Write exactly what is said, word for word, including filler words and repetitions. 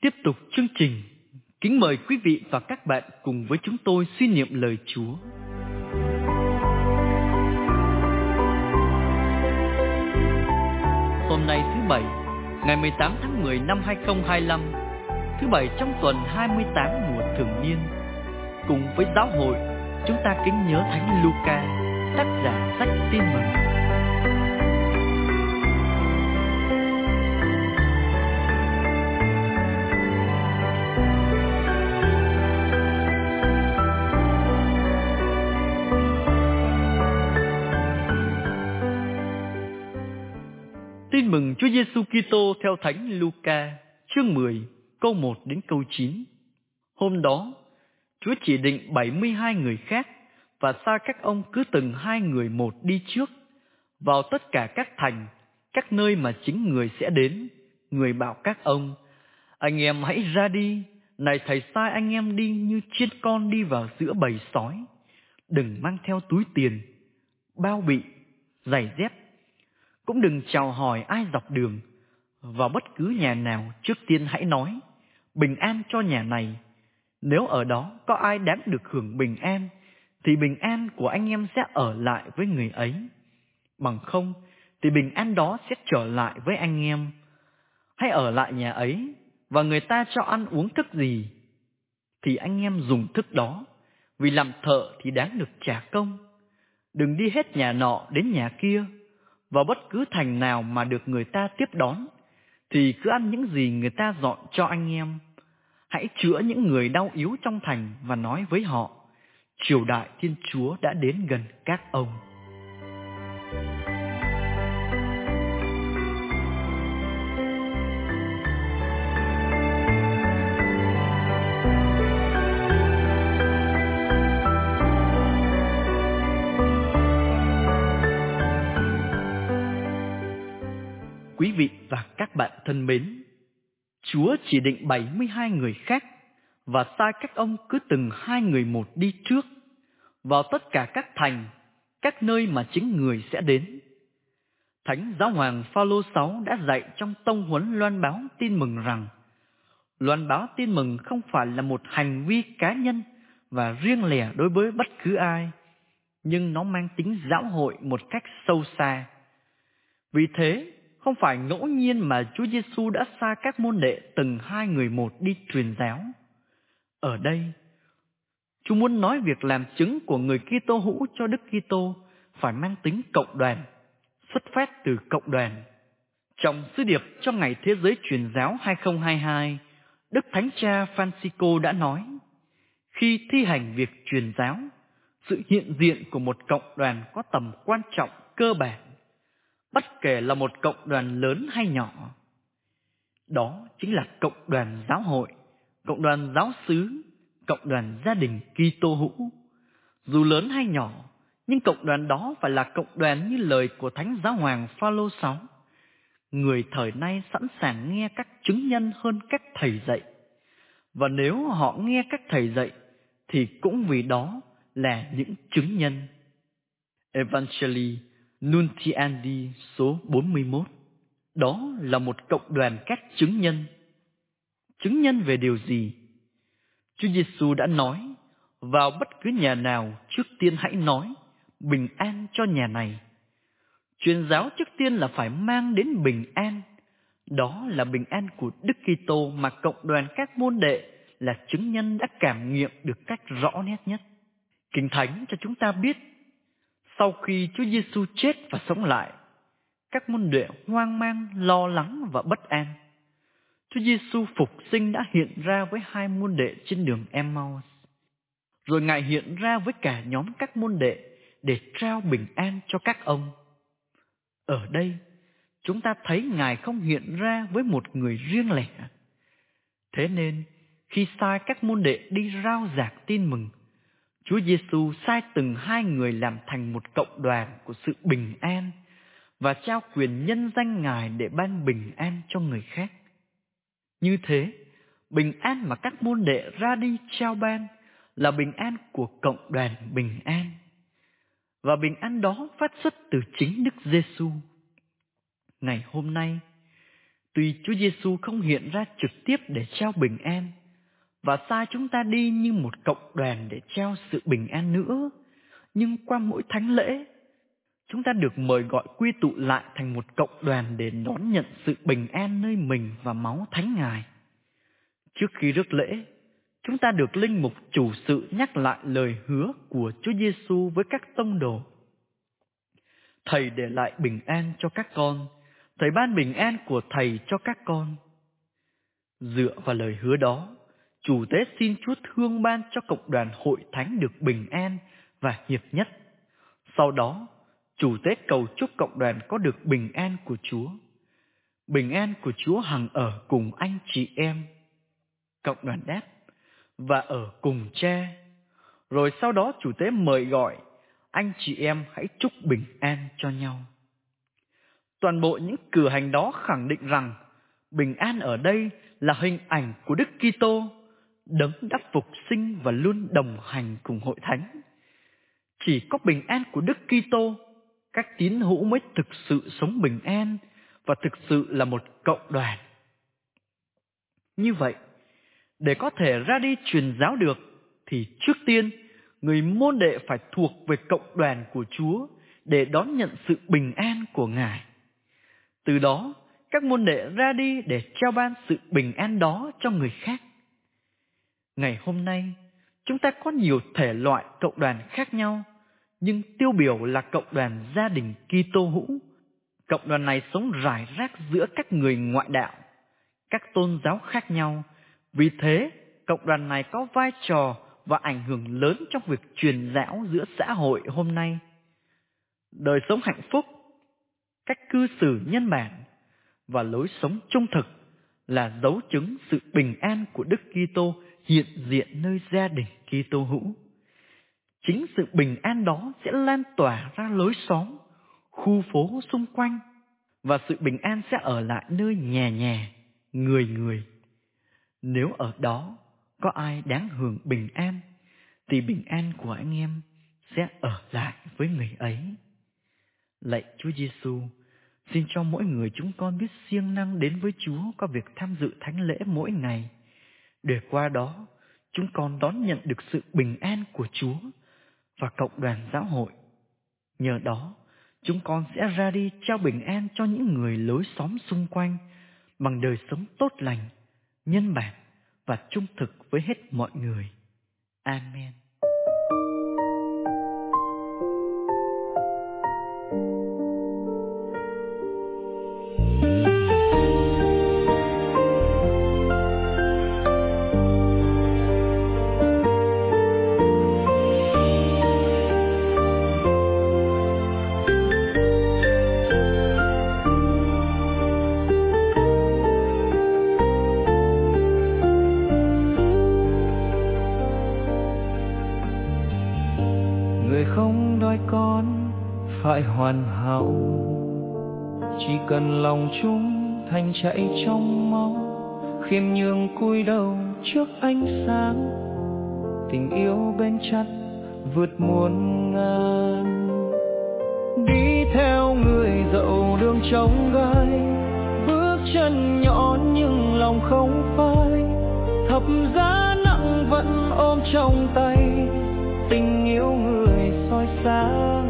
Tiếp tục chương trình, kính mời quý vị và các bạn cùng với chúng tôi suy niệm lời Chúa. Hôm nay thứ Bảy, ngày mười tám tháng mười năm hai nghìn không trăm hai mươi lăm, thứ Bảy trong tuần hai mươi tám mùa thường niên. Cùng với giáo hội, chúng ta kính nhớ Thánh Luca, tác giả sách Tin Mừng. Tin mừng Chúa Giêsu Kitô theo Thánh Luca, chương mười, câu một đến câu chín. Hôm đó, Chúa chỉ định bảy mươi hai người khác và sai các ông cứ từng hai người một đi trước, vào tất cả các thành, các nơi mà chính người sẽ đến. Người bảo các ông: anh em hãy ra đi, này thầy sai anh em đi như chiên con đi vào giữa bầy sói. Đừng mang theo túi tiền, bao bị, giày dép. Cũng đừng chào hỏi ai dọc đường. Vào bất cứ nhà nào, trước tiên hãy nói: bình an cho nhà này. Nếu ở đó có ai đáng được hưởng bình an, thì bình an của anh em sẽ ở lại với người ấy. Bằng không, thì bình an đó sẽ trở lại với anh em. Hãy ở lại nhà ấy, và người ta cho ăn uống thức gì, thì anh em dùng thức đó, vì làm thợ thì đáng được trả công. Đừng đi hết nhà nọ đến nhà kia. Vào bất cứ thành nào mà được người ta tiếp đón, thì cứ ăn những gì người ta dọn cho anh em. Hãy chữa những người đau yếu trong thành và nói với họ: triều đại Thiên Chúa đã đến gần các ông. Quý vị và các bạn thân mến, Chúa chỉ định bảy mươi hai người khác và sai các ông cứ từng hai người một đi trước, vào tất cả các thành, các nơi mà chính người sẽ đến. Thánh Giáo hoàng Phaolô thứ sáu đã dạy trong tông huấn loan báo tin mừng rằng loan báo tin mừng không phải là một hành vi cá nhân và riêng lẻ đối với bất cứ ai, nhưng nó mang tính giáo hội một cách sâu xa. Vì thế, không phải ngẫu nhiên mà Chúa Giêsu đã sai các môn đệ từng hai người một đi truyền giáo. Ở đây, Chúa muốn nói việc làm chứng của người Kitô hữu cho Đức Kitô phải mang tính cộng đoàn, xuất phát từ cộng đoàn. Trong sứ điệp cho Ngày Thế giới Truyền giáo hai nghìn không trăm hai mươi hai, Đức Thánh Cha Francisco đã nói: khi thi hành việc truyền giáo, sự hiện diện của một cộng đoàn có tầm quan trọng cơ bản, bất kể là một cộng đoàn lớn hay nhỏ. Đó chính là cộng đoàn giáo hội, cộng đoàn giáo xứ, cộng đoàn gia đình Kitô hữu. Dù lớn hay nhỏ, nhưng cộng đoàn đó phải là cộng đoàn như lời của Thánh Giáo hoàng Phaolô thứ sáu. Người thời nay sẵn sàng nghe các chứng nhân hơn các thầy dạy. Và nếu họ nghe các thầy dạy, thì cũng vì đó là những chứng nhân. Evangelii Nuntiandi số bốn mươi mốt. Đó là một cộng đoàn các chứng nhân. Chứng nhân về điều gì? Chúa Giêsu đã nói: vào bất cứ nhà nào, trước tiên hãy nói: bình an cho nhà này. Truyền giáo trước tiên là phải mang đến bình an. Đó là bình an của Đức Kitô mà cộng đoàn các môn đệ là chứng nhân đã cảm nghiệm được cách rõ nét nhất. Kinh Thánh cho chúng ta biết, sau khi Chúa Giêsu chết và sống lại, các môn đệ hoang mang, lo lắng và bất an. Chúa Giêsu phục sinh đã hiện ra với hai môn đệ trên đường Emmaus. Rồi Ngài hiện ra với cả nhóm các môn đệ để trao bình an cho các ông. Ở đây, chúng ta thấy Ngài không hiện ra với một người riêng lẻ. Thế nên, khi sai các môn đệ đi rao giảng tin mừng, Chúa Giêsu sai từng hai người làm thành một cộng đoàn của sự bình an và trao quyền nhân danh Ngài để ban bình an cho người khác. Như thế, bình an mà các môn đệ ra đi trao ban là bình an của cộng đoàn bình an. Và bình an đó phát xuất từ chính Đức Giêsu. Ngày hôm nay, Tuy Chúa Giêsu không hiện ra trực tiếp để trao bình an và sai chúng ta đi như một cộng đoàn để trao sự bình an nữa, nhưng qua mỗi thánh lễ, chúng ta được mời gọi quy tụ lại thành một cộng đoàn để đón nhận sự bình an nơi mình và máu thánh Ngài. Trước khi rước lễ, chúng ta được linh mục chủ sự nhắc lại lời hứa của Chúa Giêsu với các tông đồ. Thầy để lại bình an cho các con, Thầy ban bình an của Thầy cho các con. Dựa vào lời hứa đó, Chủ tế xin Chúa thương ban cho cộng đoàn hội thánh được bình an và hiệp nhất. Sau đó, Chủ tế cầu chúc cộng đoàn có được bình an của Chúa. Bình an của Chúa hằng ở cùng anh chị em. Cộng đoàn đáp, và ở cùng Cha. Rồi sau đó Chủ tế mời gọi, anh chị em hãy chúc bình an cho nhau. Toàn bộ những cử hành đó khẳng định rằng bình an ở đây là hình ảnh của Đức Kitô, đấng đã phục sinh và luôn đồng hành cùng hội thánh. Chỉ có bình an của Đức Kitô, các tín hữu mới thực sự sống bình an và thực sự là một cộng đoàn. Như vậy, để có thể ra đi truyền giáo được, thì trước tiên, người môn đệ phải thuộc về cộng đoàn của Chúa để đón nhận sự bình an của Ngài. Từ đó, các môn đệ ra đi để trao ban sự bình an đó cho người khác. Ngày hôm nay, chúng ta có nhiều thể loại cộng đoàn khác nhau, nhưng tiêu biểu là cộng đoàn gia đình Kitô hữu. Cộng đoàn này sống rải rác giữa các người ngoại đạo, các tôn giáo khác nhau. Vì thế, cộng đoàn này có vai trò và ảnh hưởng lớn trong việc truyền giáo giữa xã hội hôm nay. Đời sống hạnh phúc, cách cư xử nhân bản và lối sống trung thực là dấu chứng sự bình an của Đức Kitô hiện diện nơi gia đình Kitô hữu. Chính sự bình an đó sẽ lan tỏa ra lối xóm, khu phố xung quanh, và sự bình an sẽ ở lại nơi nhà nhà, người người. Nếu ở đó có ai đáng hưởng bình an, thì bình an của anh em sẽ ở lại với người ấy. Lạy Chúa Giêsu, xin cho mỗi người chúng con biết siêng năng đến với Chúa qua việc tham dự thánh lễ mỗi ngày, để qua đó chúng con đón nhận được sự bình an của Chúa và cộng đoàn giáo hội. Nhờ đó, chúng con sẽ ra đi trao bình an cho những người lối xóm xung quanh bằng đời sống tốt lành, nhân bản và trung thực với hết mọi người. Amen. Không đòi con phải hoàn hảo, chỉ cần lòng chúng thành chảy trong máu, khiêm nhường cúi đầu trước ánh sáng, tình yêu bền chặt vượt muôn ngàn. Đi theo người dậu đường trông gai, bước chân nhọn nhưng lòng không phai, thập giá nặng vẫn ôm trong tay, tình yêu người soi sáng.